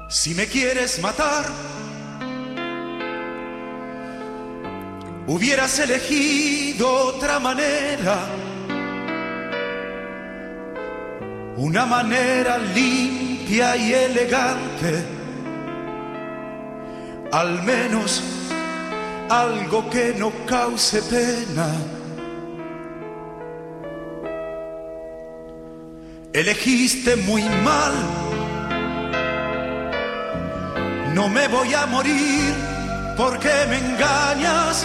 Si me quieres matar, hubieras elegido otra manera, una manera limpia y elegante, al menos algo que no cause pena. Elegiste muy mal. No me voy a morir porque me engañas.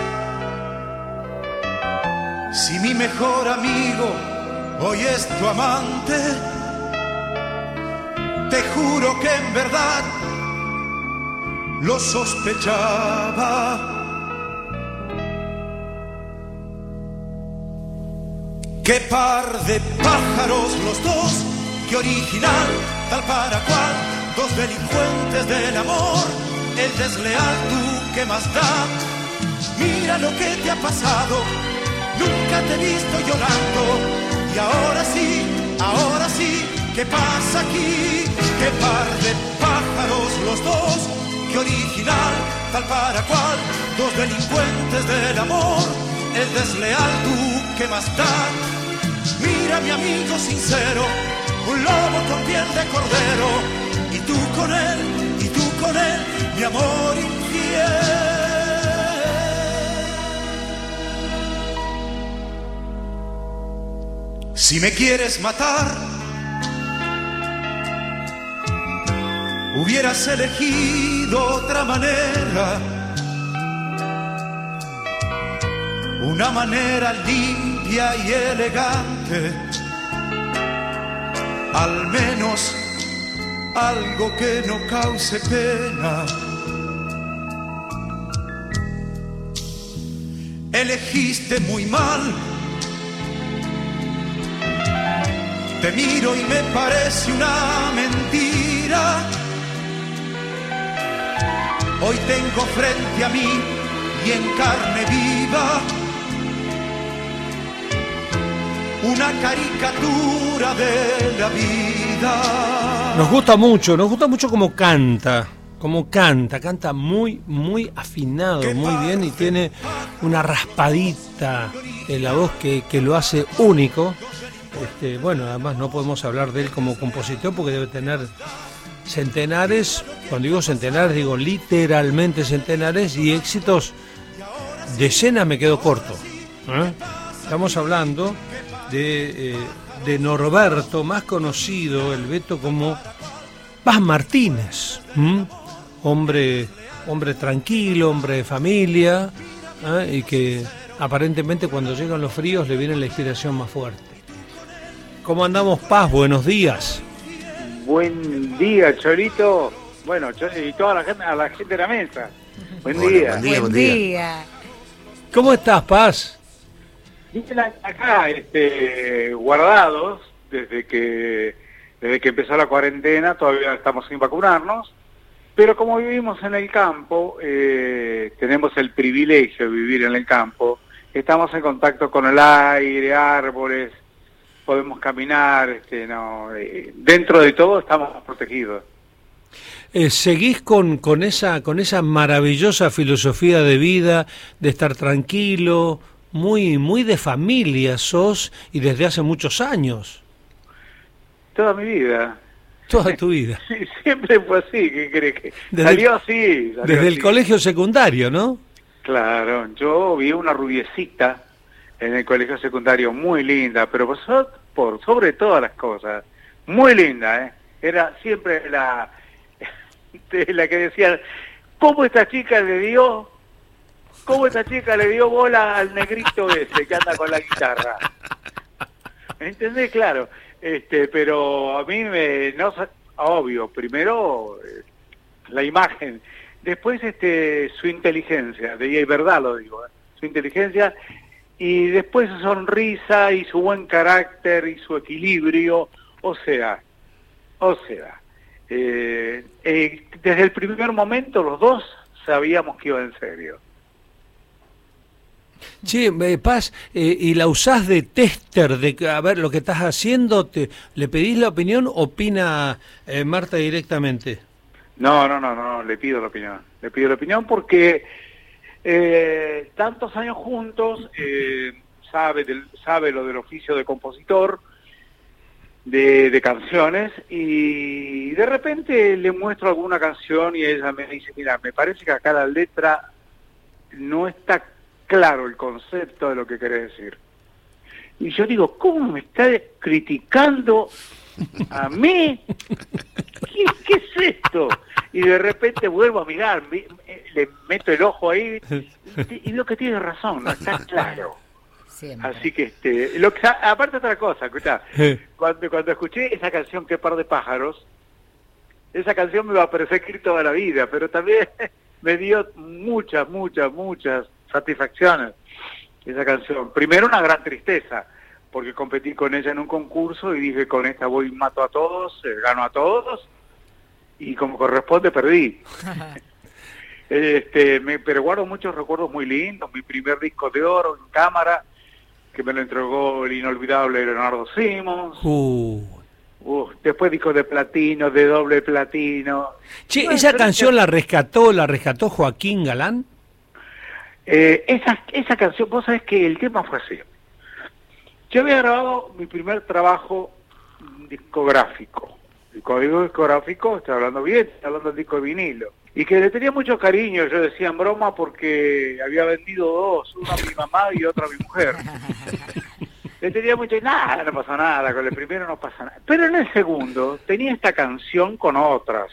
Si mi mejor amigo hoy es tu amante, te juro que en verdad lo sospechaba. Qué par de pájaros los dos, qué original, tal para cual, dos delincuentes del amor, el desleal tú, ¿qué más da? Mira lo que te ha pasado, nunca te he visto llorando, y ahora sí, ¿qué pasa aquí? Qué par de pájaros los dos, qué original, tal para cual, dos delincuentes del amor, el desleal tú, ¿qué más da? Mira mi amigo sincero, un lobo con piel de cordero, y tú con él, mi amor infiel. Si me quieres matar, hubieras elegido otra manera, una manera limpia y elegante, al menos algo que no cause pena. Elegiste muy mal. Te miro y me parece una mentira. Hoy tengo frente a mí y en carne viva una caricatura de la vida. Nos gusta mucho canta muy, muy afinado, muy bien, y tiene una raspadita en la voz que lo hace único. Bueno, además no podemos hablar de él como compositor porque debe tener centenares, cuando digo centenares digo literalmente centenares, y éxitos, decenas me quedo corto. Estamos hablando de Norberto, más conocido el Beto como Paz Martínez, hombre tranquilo, hombre de familia, y que aparentemente cuando llegan los fríos le viene la inspiración más fuerte. ¿Cómo andamos, Paz? Buenos días. Buen día, Chorito. Bueno, y toda la gente, a la gente de la mesa. Buen día. Buen día. ¿Cómo estás, Paz? Dicen acá, guardados, desde que empezó la cuarentena, todavía estamos sin vacunarnos, pero como vivimos en el campo, tenemos el privilegio de vivir en el campo, estamos en contacto con el aire, árboles, podemos caminar, dentro de todo estamos protegidos. ¿Seguís con esa maravillosa filosofía de vida, de estar tranquilo, muy de familia sos, y desde hace muchos años? Toda mi vida. Toda tu vida. Sí, siempre fue así, ¿qué crees que? Salió así. Desde el colegio secundario, ¿no? Claro, yo vi una rubiecita en el colegio secundario, muy linda, pero por sobre todas las cosas, muy linda, Era siempre la que decía, ¿cómo esta chica le dio bola al negrito ese que anda con la guitarra? ¿Me entendés? Claro. Pero a mí obvio, primero la imagen, después su inteligencia, de verdad lo digo, su inteligencia, y después su sonrisa y su buen carácter y su equilibrio, o sea, desde el primer momento los dos sabíamos que iba en serio. Che, Paz, ¿y la usás de tester, de a ver lo que estás haciendo? ¿Le pedís la opinión? ¿Opina Marta directamente? No, le pido la opinión. Le pido la opinión porque tantos años juntos, sabe lo del oficio de compositor, de canciones, y de repente le muestro alguna canción y ella me dice, mira, me parece que acá la letra no está claro el concepto de lo que querés decir. Y yo digo, ¿cómo me está criticando a mí? ¿Qué es esto? Y de repente vuelvo a mirar, le meto el ojo ahí y veo que tiene razón, no está claro. Siempre. Así que aparte otra cosa, escuchá, cuando escuché esa canción Qué par de pájaros, esa canción me va a perseguir toda la vida, pero también me dio muchas satisfacciones esa canción. Primero una gran tristeza, porque competí con ella en un concurso y dije, con esta voy mato a todos, gano a todos, y como corresponde perdí. Pero guardo muchos recuerdos muy lindos, mi primer disco de oro en cámara, que me lo entregó el inolvidable Leonardo Simons. Después discos de platino, de doble platino. Che, ¿esa canción la rescató Joaquín Galán? Esa canción, vos sabés que el tema fue así. Yo había grabado mi primer trabajo discográfico. El código discográfico, estoy hablando bien, estoy hablando del disco de vinilo. Y que le tenía mucho cariño, yo decía en broma, porque había vendido dos, uno a mi mamá y otro a mi mujer. Le tenía mucho, nada, no pasa nada, con el primero no pasa nada. Pero en el segundo tenía esta canción con otras.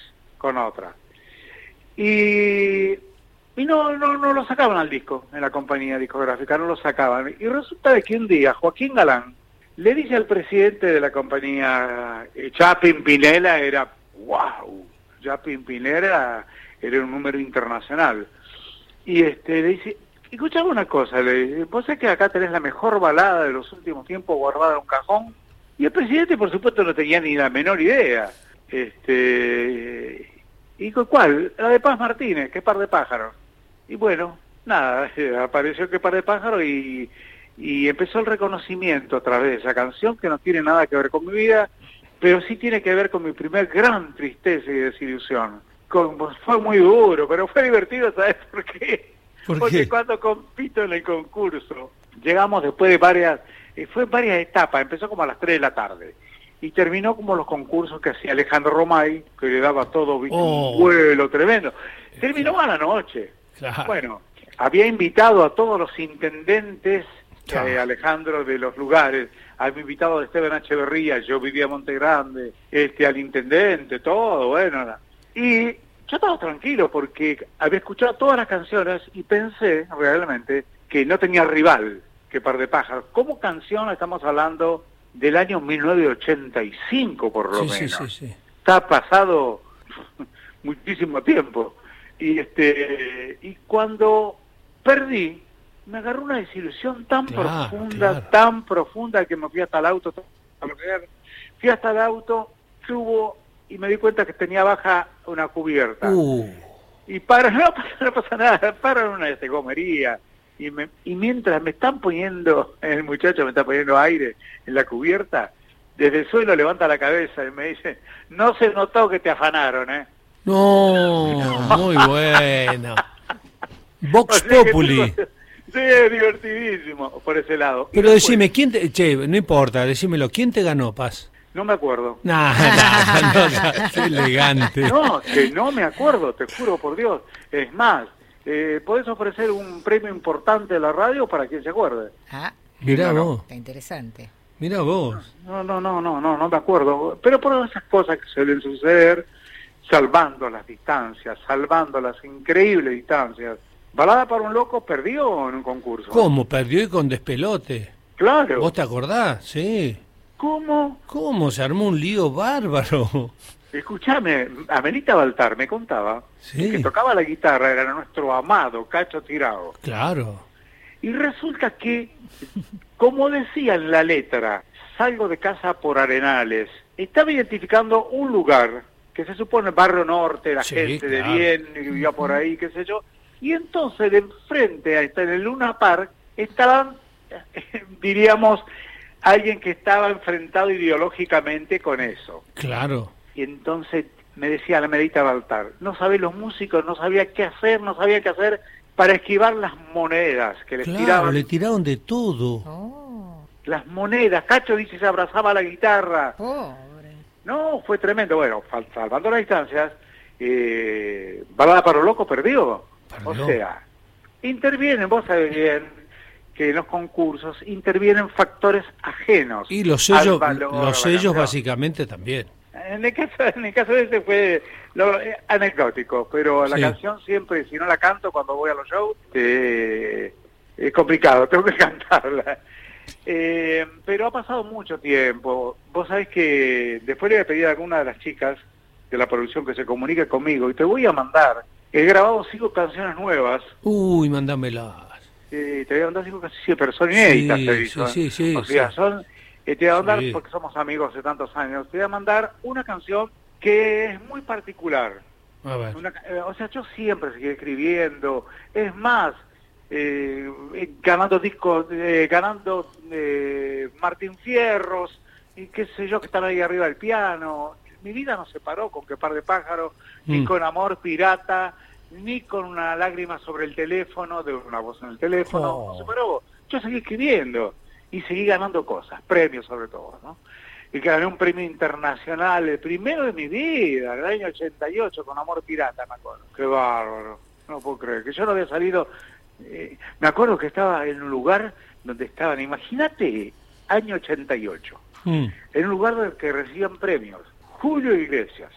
Y no lo sacaban al disco, en la compañía discográfica, no lo sacaban. Y resulta de que un día Joaquín Galán le dice al presidente de la compañía, Chapin Pinela era, wow, Chapin Pinela era un número internacional. Y le dice, escuchame una cosa, le dice, vos sabés que acá tenés la mejor balada de los últimos tiempos guardada en un cajón. Y el presidente, por supuesto, no tenía ni la menor idea. ¿Y cuál? La de Paz Martínez, Qué par de pájaros. Y bueno, nada, apareció Qué par de pájaros y empezó el reconocimiento a través de esa canción, que no tiene nada que ver con mi vida, pero sí tiene que ver con mi primer gran tristeza y desilusión. Fue muy duro, pero fue divertido, ¿sabes por qué? Porque cuando compito en el concurso, llegamos después de varias etapas, empezó como a las 3 de la tarde, y terminó como los concursos que hacía Alejandro Romay, que le daba todo, ¿viste? Un vuelo tremendo. Terminó a la noche. Claro. Bueno, había invitado a todos los intendentes, Alejandro, de los lugares, había invitado a Esteban Echeverría, yo vivía en Monte Grande, al intendente, todo, bueno. Y yo estaba tranquilo porque había escuchado todas las canciones y pensé realmente que no tenía rival que Par de Pájaros. Como canción estamos hablando del año 1985 por lo menos. Sí. Está pasado muchísimo tiempo. Y cuando perdí, me agarró una desilusión tan profunda que me fui hasta el auto. Fui hasta el auto, subo y me di cuenta que tenía baja una cubierta. Y no pasa nada, para en una gomería. Y mientras me están poniendo, el muchacho me está poniendo aire en la cubierta, desde el suelo levanta la cabeza y me dice, no se notó que te afanaron, ¿eh? No, muy bueno. Vox Populi. Sí, es divertidísimo por ese lado. Pero decime, no importa, decímelo, ¿quién te ganó, Paz? No me acuerdo. No, qué elegante. No, que no me acuerdo, te juro por Dios. Es más, podés ofrecer un premio importante de la radio para quien se acuerde. Mirá vos. Está interesante. Mirá vos. No me acuerdo. Pero por esas cosas que suelen suceder, salvando las distancias, salvando las increíbles distancias. Balada para un loco perdió en un concurso. ¿Cómo? Perdió y con despelote. Claro. ¿Vos te acordás? Sí. ¿Cómo? Se armó un lío bárbaro. Escuchame, Amelita Baltar me contaba que tocaba la guitarra, era nuestro amado Cacho Tirado. Claro. Y resulta que, como decía en la letra, salgo de casa por Arenales, estaba identificando un lugar que se supone Barrio Norte, la gente de bien, que vivía por ahí, qué sé yo, y entonces de enfrente, en el Luna Park, estaban, diríamos, alguien que estaba enfrentado ideológicamente con eso. Claro. Y entonces me decía la Medita Baltar, no sabés los músicos, no sabía qué hacer, para esquivar las monedas que les tiraban. Le tiraron de todo. Las monedas, Cacho dice se abrazaba la guitarra. Pobre. No, fue tremendo. Bueno, salvando las distancias, Balada para los Locos perdió. O sea, intervienen, vos sabés bien que en los concursos intervienen factores ajenos. Y los sellos básicamente también. En el caso de ese fue anecdótico, pero la canción siempre, si no la canto cuando voy a los shows, es complicado, tengo que cantarla. Pero ha pasado mucho tiempo. Vos sabés que después le voy a pedir a alguna de las chicas de la producción que se comunique conmigo y te voy a mandar. He grabado 5 canciones nuevas. Uy, mandámelas. Te voy a mandar 5 canciones, sí, pero son inéditas, te digo. Sí. O sea, te voy a mandar, porque somos amigos hace tantos años, te voy a mandar una canción que es muy particular. A ver. O sea, yo siempre seguí escribiendo. Es más, ganando discos, ganando Martín Fierros, y qué sé yo, que están ahí arriba del piano. Mi vida no se paró con Que Par de Pájaros, ni con Amor Pirata, ni con Una lágrima sobre el teléfono, de una voz en el teléfono, no se paró. Yo seguí escribiendo y seguí ganando cosas, premios sobre todo, ¿no? Y gané un premio internacional, el primero de mi vida, el año 88, con Amor Pirata, me acuerdo. Qué bárbaro, no puedo creer, que yo no había salido, me acuerdo que estaba en un lugar donde estaban, imagínate, año 88, en un lugar del que recibían premios, Julio Iglesias,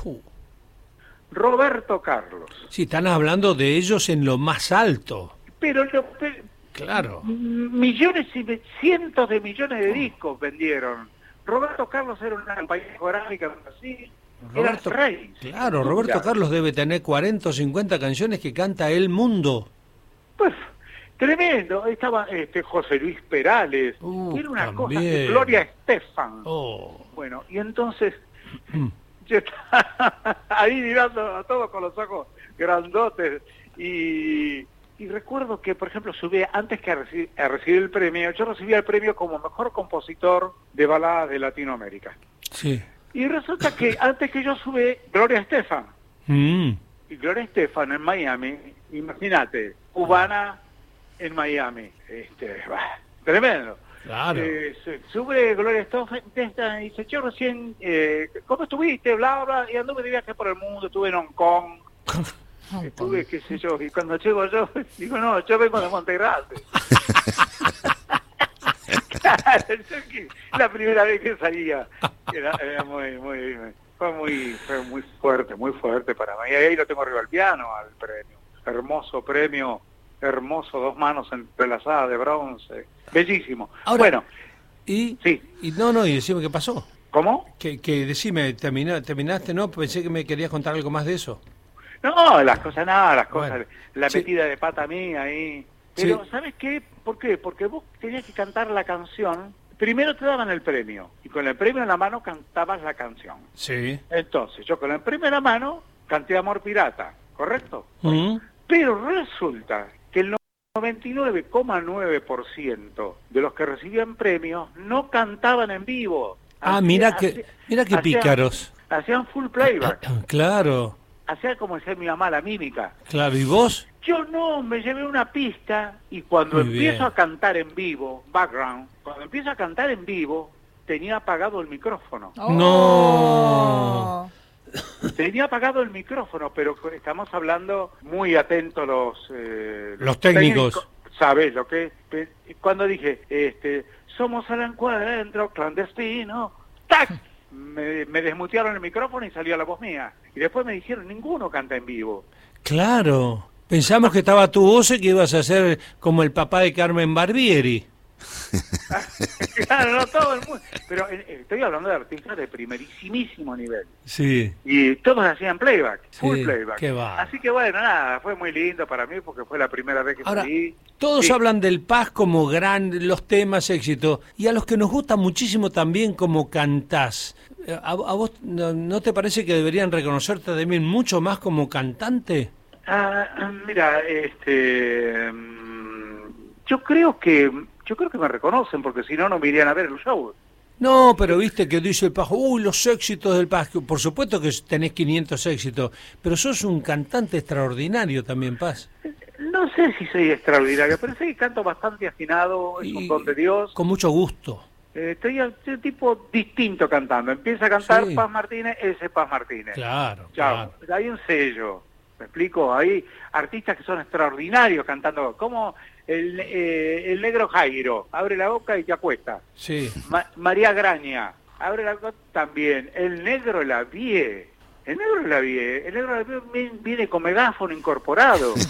Roberto Carlos. Sí, están hablando de ellos en lo más alto. Pero claro. Millones y cientos de millones de discos vendieron. Roberto Carlos era una compañía discográfica así, era el rey. Claro, Roberto Carlos debe tener 40 o 50 canciones que canta el mundo. Pues, tremendo. Estaba José Luis Perales, era una cosa, Gloria Estefan. Bueno, y entonces yo estaba ahí mirando a todos con los ojos grandotes y recuerdo que, por ejemplo, antes que a recibir el premio, yo recibía el premio como mejor compositor de baladas de Latinoamérica. Sí. Y resulta que antes que yo sube Gloria Estefan. Y Gloria Estefan en Miami, imagínate, cubana en Miami. Tremendo. Claro. Sube Gloria Estefan y dice, yo recién, ¿cómo estuviste? Bla, bla, y anduve de viaje por el mundo, estuve en Hong Kong. Estuve, qué sé yo, y cuando llego yo, digo, no, yo vengo de Montegrande. Claro, la primera vez que salía, era fue muy fuerte para mí. Y ahí lo tengo arriba al piano, al premio. Hermoso premio, hermoso, 2 manos entrelazadas de bronce. Bellísimo. Ahora, bueno, y decime qué pasó. ¿Cómo? Que decime, terminaste, ¿no? Pensé que me querías contar algo más de eso. No, las cosas, la sí. metida de pata mía ahí. Pero, ¿sabes qué? ¿Por qué? Porque vos tenías que cantar la canción, primero te daban el premio, y con el premio en la mano cantabas la canción. Sí. Entonces, yo con el premio en la mano canté Amor Pirata, ¿correcto? Pero resulta que el 99,9% de los que recibían premios no cantaban en vivo. Mira qué pícaros. Hacían full playback. Claro. Hacía como decía mi mamá, la mímica. Claro, ¿y vos? Yo no, me llevé una pista y cuando empiezo a cantar en vivo, cuando empiezo a cantar en vivo, tenía apagado el micrófono. ¡No! Tenía apagado el micrófono, pero estamos hablando muy atentos los técnicos. ¿Sabes lo que? Cuando dije, somos el encuentro clandestino, ¡tac! Me desmutearon el micrófono y salió la voz mía. Y después me dijeron, ninguno canta en vivo. Claro. Pensamos que estaba tu voz y que ibas a ser como el papá de Carmen Barbieri. Claro, no todo el mundo. Pero estoy hablando de artistas de primerísimo nivel. Sí. Y todos hacían playback, full playback. Qué va. Así que bueno, nada, fue muy lindo para mí porque fue la primera vez que salí. Todos hablan del Paz como los temas éxito, y a los que nos gusta muchísimo también como cantás. ¿A vos no te parece que deberían reconocerte también mucho más como cantante? Mira, yo creo que me reconocen porque si no me irían a ver el show. No, pero viste que dice el Pajo, uy, los éxitos del Pajo. Por supuesto que tenés 500 éxitos, pero sos un cantante extraordinario también, Paz. No sé si soy extraordinario, pero sí canto bastante afinado, es un don de Dios. Con mucho gusto. Estoy un tipo distinto cantando. Empieza a cantar Sí. Paz Martínez, ese Paz Martínez. Claro, Chao. claro. Hay un sello, ¿me explico? Hay artistas que son extraordinarios cantando, como el negro Jairo, abre la boca y te acuesta. Sí. María Graña, abre la boca también. El negro Lavie, el negro Lavie viene con megáfono incorporado. Es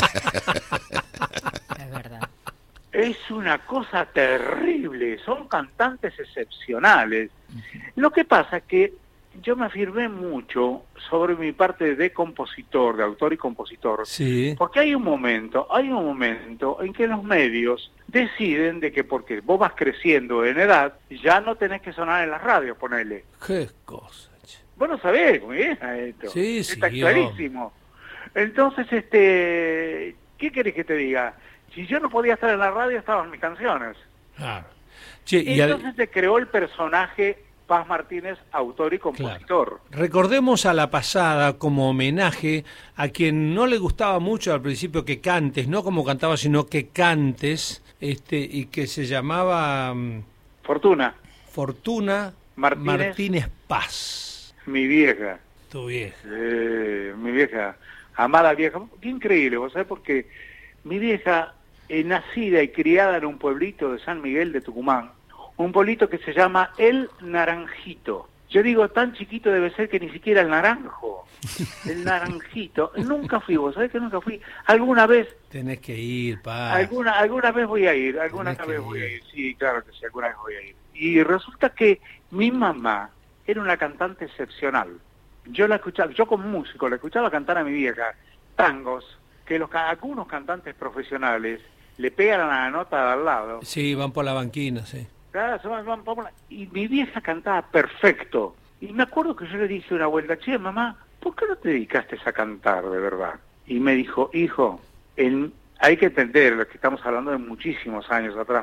verdad. Es una cosa terrible, son cantantes excepcionales. Lo que pasa es que yo me afirmé mucho sobre mi parte de compositor, de autor y compositor, Sí. porque hay un momento en que los medios deciden de que porque vos vas creciendo en edad, ya no tenés que sonar en las radios, ponele. Qué cosa, che. Vos lo sabés muy bien esto. Sí, Está sí, clarísimo. Entonces, ¿qué querés que te diga? Si yo no podía estar en la radio, estaban mis canciones. Claro. Che, Entonces se creó el personaje Paz Martínez, autor y compositor. Claro. Recordemos a la pasada como homenaje a quien no le gustaba mucho al principio que cantes, no como cantaba, sino que cantes, y que se llamaba Fortuna. Fortuna Martínez Paz. Mi vieja. Tu vieja. Mi vieja, amada vieja. Qué increíble, ¿vos sabés? Porque mi vieja, nacida y criada en un pueblito de San Miguel de Tucumán, un pueblito que se llama El Naranjito. Yo digo, tan chiquito debe ser que ni siquiera el naranjo. El Naranjito. Nunca fui, vos sabés que nunca fui. Alguna vez... Tenés que ir, Paz. Alguna vez voy a ir, alguna vez voy a ir. Sí, claro que sí, alguna vez voy a ir. Y resulta que mi mamá era una cantante excepcional. Yo la escuchaba, yo como músico, la escuchaba cantar a mi vieja tangos que algunos cantantes profesionales le pegan a la nota de al lado. Sí, van por la banquina, sí. Y mi vieja cantaba perfecto. Y me acuerdo que yo le dije una vuelta, che, mamá, ¿por qué no te dedicaste a cantar de verdad? Y me dijo, hijo, hay que entender, lo que estamos hablando de muchísimos años atrás.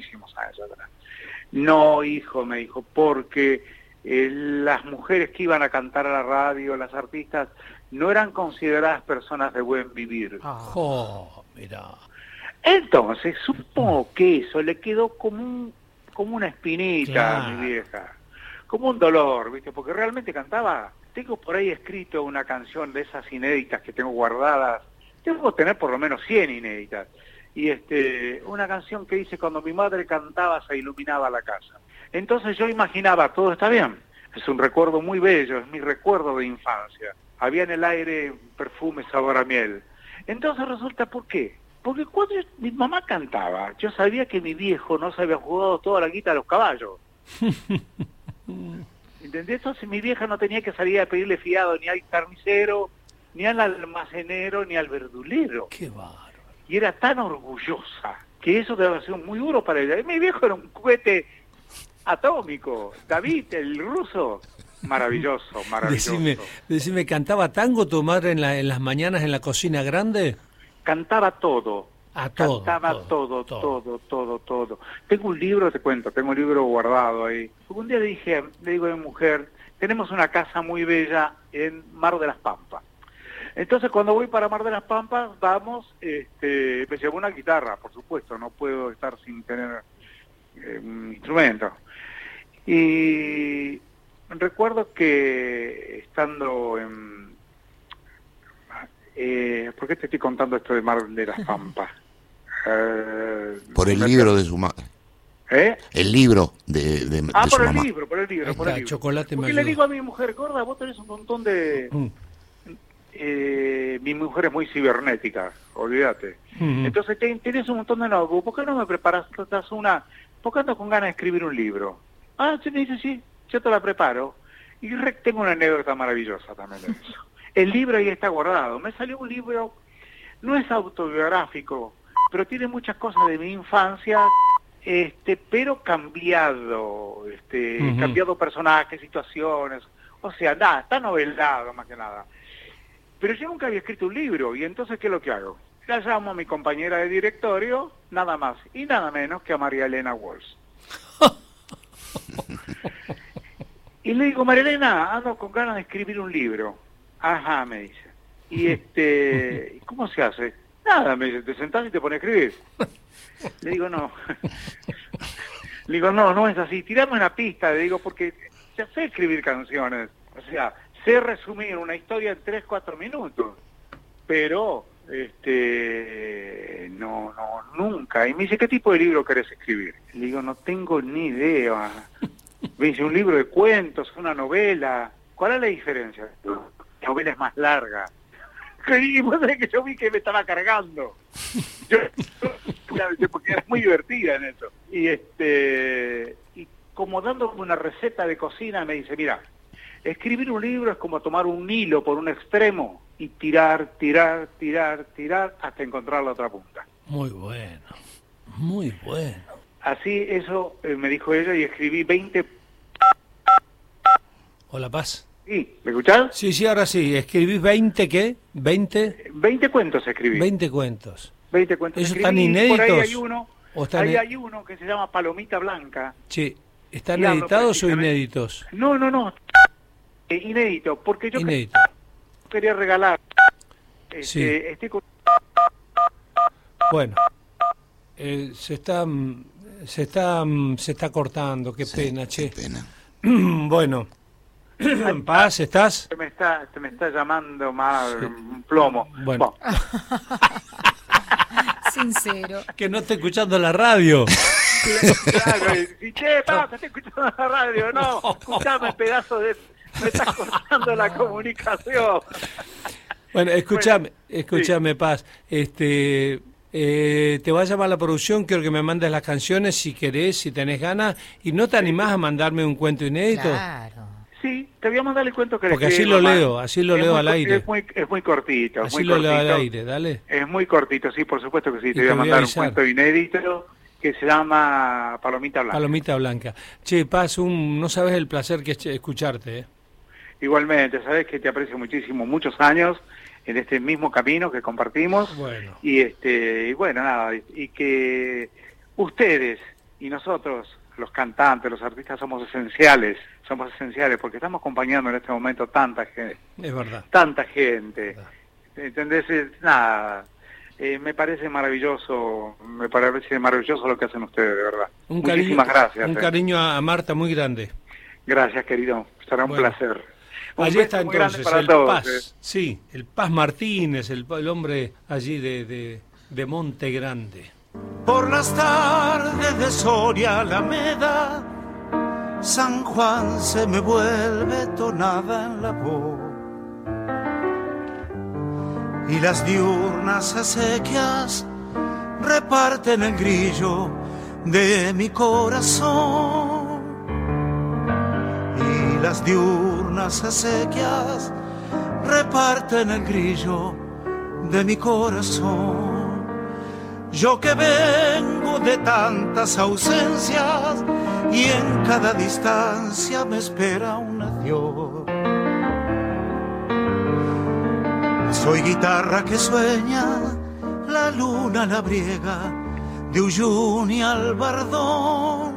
No, hijo, me dijo, porque las mujeres que iban a cantar a la radio, las artistas, no eran consideradas personas de buen vivir. Mirá. Entonces, supongo que eso le quedó como una espinita a mi vieja, como un dolor, ¿viste? Porque realmente cantaba. Tengo por ahí escrito una canción de esas inéditas que tengo guardadas. Tengo que tener por lo menos 100 inéditas. Y una canción que dice, cuando mi madre cantaba se iluminaba la casa. Entonces yo imaginaba, todo está bien. Es un recuerdo muy bello, es mi recuerdo de infancia. Había en el aire perfume, sabor a miel. Entonces resulta, ¿por qué? Porque cuando mi mamá cantaba, yo sabía que mi viejo no se había jugado toda la guita a los caballos. ¿Entendés? Entonces mi vieja no tenía que salir a pedirle fiado ni al carnicero, ni al almacenero, ni al verdulero. Qué bárbaro. Y era tan orgullosa que eso debe ser muy duro para ella. Mi viejo era un cohete atómico. David, el ruso, maravilloso. Decime, ¿cantaba tango tu madre en las mañanas en la cocina grande? Cantaba todo. Cantaba todo. Tengo un libro, te cuento, tengo un libro guardado ahí. Un día le digo a mi mujer, tenemos una casa muy bella en Mar de las Pampas. Entonces cuando voy para Mar de las Pampas, me llevo una guitarra, por supuesto, no puedo estar sin tener un instrumento. Y recuerdo que estando en... ¿por qué te estoy contando esto de Mar de las Pampas? Por el libro de su madre. El libro de su mamá. Por el libro. Chocolate porque le digo a mi mujer, gorda, vos tenés un montón de... mi mujer es muy cibernética, olvídate. Entonces tenés un montón de notebooks, ¿por qué no me preparas una? Porque ando con ganas de escribir un libro. Sí, me dice, sí, yo te la preparo. Y tengo una anécdota maravillosa también de eso. El libro ahí está guardado. Me salió un libro, no es autobiográfico, pero tiene muchas cosas de mi infancia, pero cambiado, cambiado personajes, situaciones, o sea, nada, está novelado más que nada. Pero yo nunca había escrito un libro, y entonces, ¿qué es lo que hago? La llamo a mi compañera de directorio, nada más y nada menos que a María Elena Walsh. Y le digo, María Elena, ando con ganas de escribir un libro. Ajá, me dice. Y ¿cómo se hace? Nada, me dice, te sentás y te pones a escribir. Le digo, no. Le digo, no es así. Tirame una pista, le digo, porque ya sé escribir canciones. O sea, sé resumir una historia en 3-4 minutos. Pero, no, nunca. Y me dice, ¿qué tipo de libro querés escribir? Le digo, no tengo ni idea. Me dice, un libro de cuentos, una novela. ¿Cuál es la diferencia? La novela es más larga. Y vos sabés que yo vi que me estaba cargando. Porque era muy divertida en eso. Y como dándome una receta de cocina, me dice, mira, escribir un libro es como tomar un hilo por un extremo y tirar hasta encontrar la otra punta. Muy bueno, muy bueno. Así, eso me dijo ella, y escribí 20... Hola, Paz. Sí, ¿me escuchás? Sí, ahora sí. ¿Escribís 20 qué? ¿20? 20 cuentos escribí. 20 cuentos. 20 cuentos ¿Esos escribí. están inéditos? Por ahí hay uno que se llama Palomita Blanca. Sí. ¿Están editados o inéditos? No. Inédito, porque yo quería regalar. Sí. Bueno. Se está cortando. Qué pena, che. Qué pena. Bueno. Paz, ¿estás? Se me está llamando mal, un plomo. Bueno. Sincero. Que no esté escuchando la radio. Claro, y che, Paz, estoy escuchando la radio. No, escuchame, pedazo de... Me estás cortando la comunicación. Bueno, escúchame, sí. Paz. Te va a llamar la producción, quiero que me mandes las canciones si querés, si tenés ganas, y no te animás a mandarme un cuento inédito. Claro. Sí, te voy a mandar el cuento que porque así lo leo al aire. Es muy cortito. Así lo leo al aire, dale. Es muy cortito, sí, por supuesto que sí. Te voy a mandar un cuento inédito que se llama Palomita Blanca. Palomita Blanca. Che, Paz, no sabes el placer que es escucharte, ¿eh? Igualmente, sabes que te aprecio muchísimo, muchos años en este mismo camino que compartimos. Bueno. Y bueno, nada, y que ustedes y nosotros, los cantantes, los artistas, somos esenciales porque estamos acompañando en este momento tanta gente. Es verdad. Tanta gente. ¿Entendés? Nada, me parece maravilloso lo que hacen ustedes, de verdad. Muchísimas gracias. Un cariño a Marta muy grande. Gracias, querido. Será un placer. Allí está entonces el Paz. Sí, el Paz Martínez, el hombre allí de Monte Grande. Por las tardes de Soria Alameda, San Juan se me vuelve tonada en la voz, y las diurnas acequias reparten el grillo de mi corazón, y las diurnas acequias reparten el grillo de mi corazón. Yo que vengo de tantas ausencias y en cada distancia me espera un adiós. Soy guitarra que sueña la luna labriega de Uyuni al Bardón.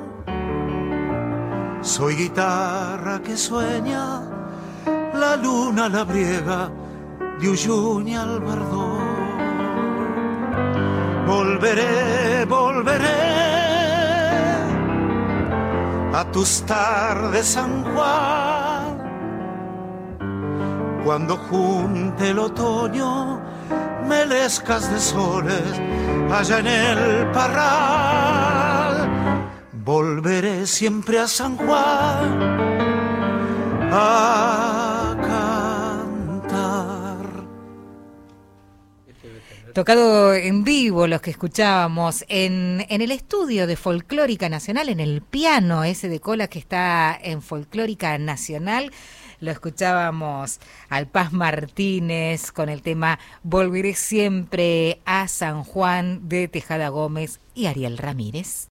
Soy guitarra que sueña la luna labriega de Uyuni al Bardón. Volveré a tus tardes, San Juan, cuando junte el otoño melescas de soles allá en el parral. Volveré siempre a San Juan a cantar. Tocado en vivo los que escuchábamos en el estudio de Folclórica Nacional, en el piano ese de cola que está en Folclórica Nacional. Lo escuchábamos al Paz Martínez con el tema Volveré siempre a San Juan de Tejada Gómez y Ariel Ramírez.